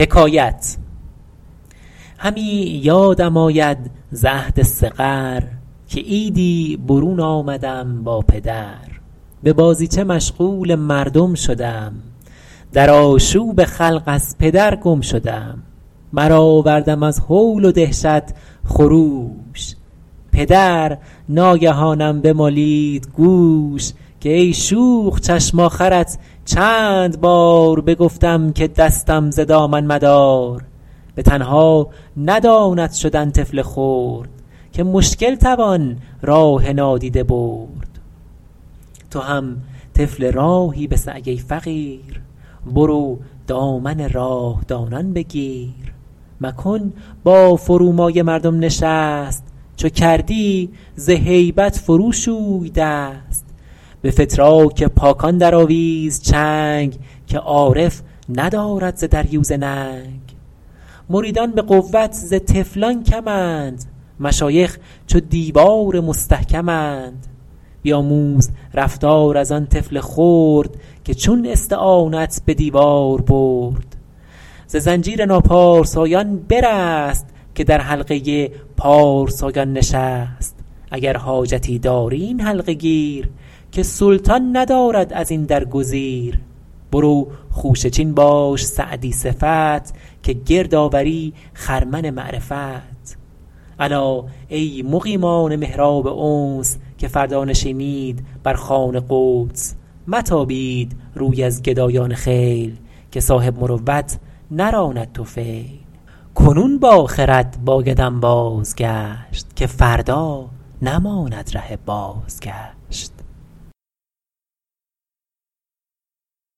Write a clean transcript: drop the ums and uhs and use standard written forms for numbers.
همی یادم آید ز عهد صغر که عیدی برون آمدم با پدر. به بازیچه مشغول مردم شدم، در آشوب خلق از پدر گم شدم. برآوردم از هول و دهشت خروش، پدر ناگهانم بمالید گوش. که ای شوخ چشم آخرت چند بار بگفتم که دستم ز دامن مدار. به تنها نداند شدن طفل خرد، که مشکل توان راه نادیده برد. تو هم طفل راهی به سعی ای فقیر، برو دامن راهدانان بگیر. مکن با فرومایه مردم نشست، چو کردی ز هیبت فرو شوی دست. به فتراک پاکان در آویز چنگ، که عارف ندارد ز دریوزه ننگ. مریدان به قوت ز طفلان کمند، مشایخ چو دیوار مستحکمند. بیاموز رفتار از آن طفل خرد، که چون استعانت به دیوار برد. ز زنجیر ناپارسایان برست، که در حلقه پارسایان نشست. اگر حاجتی داری این حلقه گیر، که سلطان ندارد از این در گزیر. برو خوشه چین باش سعدی صفت، که گرد آوری خرمن معرفت. الا ای مقیمان محراب انس، که فردا نشینید بر خوان قدس. متابید روی از گدایان خیل، که صاحب مروت نراند طفیل. کنون با خرد بایدم بازگشت، که فردا نماند ره بازگشت.